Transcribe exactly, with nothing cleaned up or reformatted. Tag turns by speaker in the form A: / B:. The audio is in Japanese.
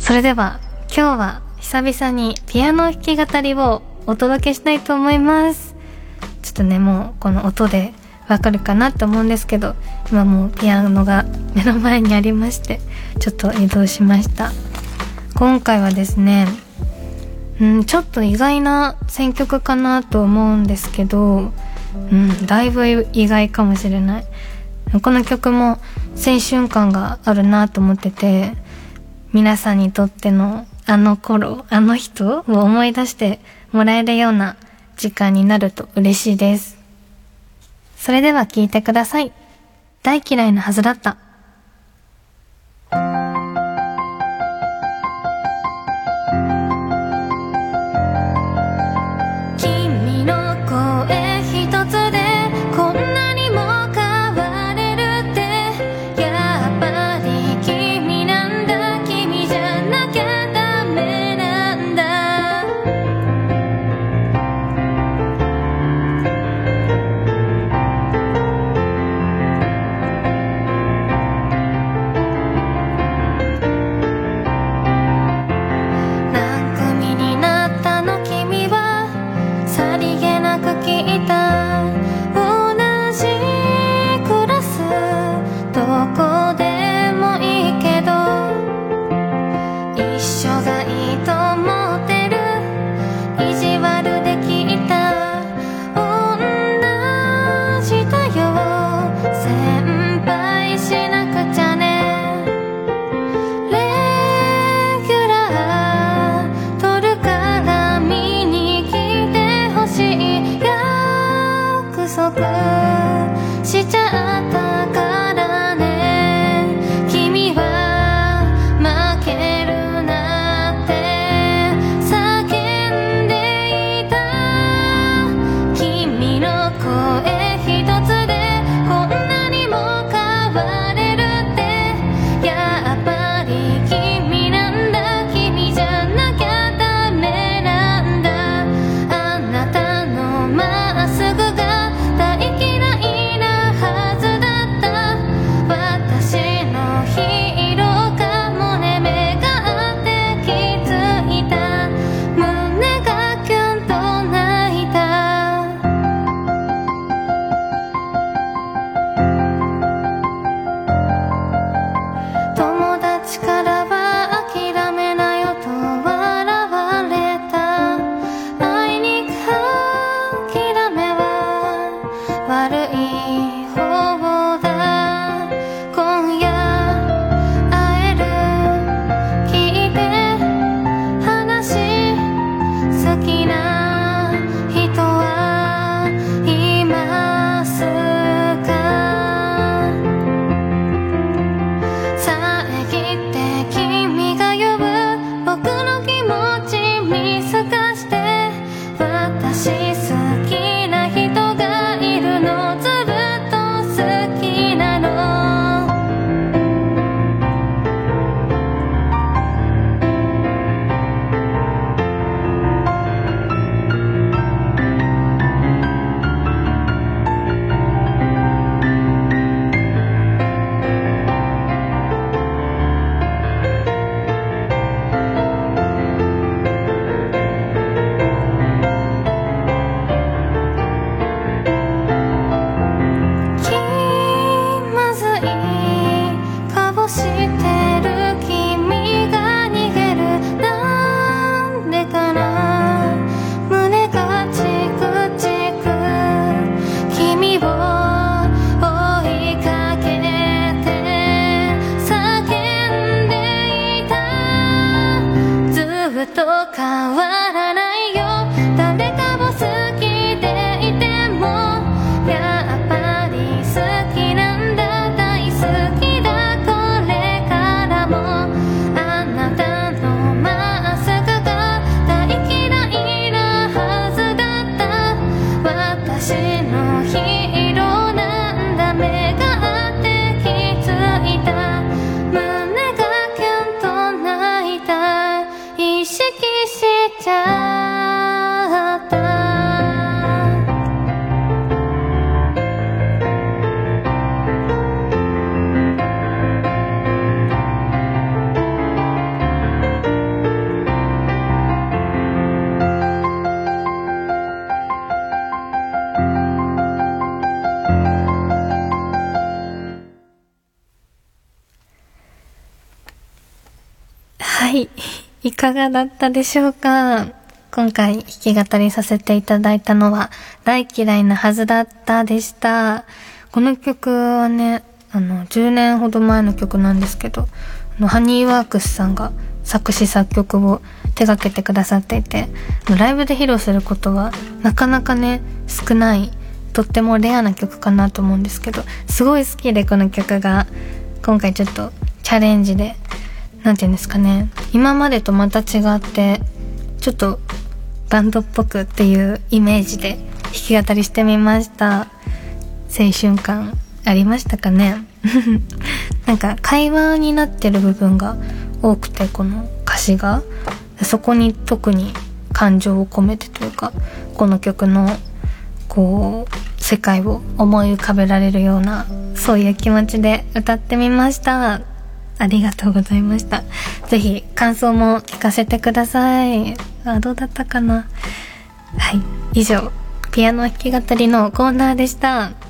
A: それでは今日は久々にピアノ弾き語りをお届けしたいと思います。ちょっとね、もうこの音でわかるかなと思うんですけど、今もうピアノが目の前にありまして、ちょっと移動しました。今回はですね、うん、ちょっと意外な選曲かなと思うんですけど、うん、だいぶ意外かもしれない。この曲も青春感があるなと思ってて、皆さんにとってのあの頃、あの人を思い出してもらえるような時間になると嬉しいです。それでは聴いてください。大嫌いなはずだった。君の声一つでこんなにも変われるって、やっぱり君なんだ、君じゃなきゃダメなんだ。何組になったの君は、さりげなく聞いた。同じクラス、どこでもいいけど、一緒がいいと思ってる。意地悪で聞いた。同じだよ、先輩しなくちゃね。レギュラー取るから見に来てほしい。約束しちゃったからね。君は負けるなって叫んでいた。君の声一つでこんなにも変われるって、やっぱり君なんだ、君じゃなきゃダメなんだ。あなたのまっすぐが大嫌いなはずだった。私のヒーローかもね。目が合って気づいた。胸がキュンと泣いた。友達からは諦めなよと笑われた。あいにく諦めは悪い方だ。今夜会える、聞いて話、好きな人はいますか。遮って君が呼ぶ僕の気持ち見透かして、私好きな人がいるの、ずっと好きなの。気まずい顔してる君が逃げる。なんでかな、胸がチクチク。君を追いかけて叫んでいた。ずっと変わらないよ、誰かを好きでいても。やっぱり好きなんだ、大好きだ、これからも。あなたのまっすぐが大嫌いなはずだった。私のヒーローなんだ。目が合って気づいた。胸がキュンと泣いた。意識しはい、いかがだったでしょうか。今回弾き語りさせていただいたのは大嫌いなはずだったでした。この曲はね、あのじゅうねんほど前の曲なんですけど、あのハニーワークスさんが作詞作曲を手掛けてくださっていて、ライブで披露することはなかなかね少ない、とってもレアな曲かなと思うんですけど、すごい好きでこの曲が、今回ちょっとチャレンジで、なんていうんですかね、今までとまた違ってちょっとバンドっぽくっていうイメージで弾き語りしてみました。青春感ありましたかねなんか会話になってる部分が多くて、この歌詞がそこに特に感情を込めてというか、この曲のこう世界を思い浮かべられるような、そういう気持ちで歌ってみました。ありがとうございました。ぜひ感想も聞かせてください。あ、どうだったかな。はい、以上ピアノ弾き語りのコーナーでした。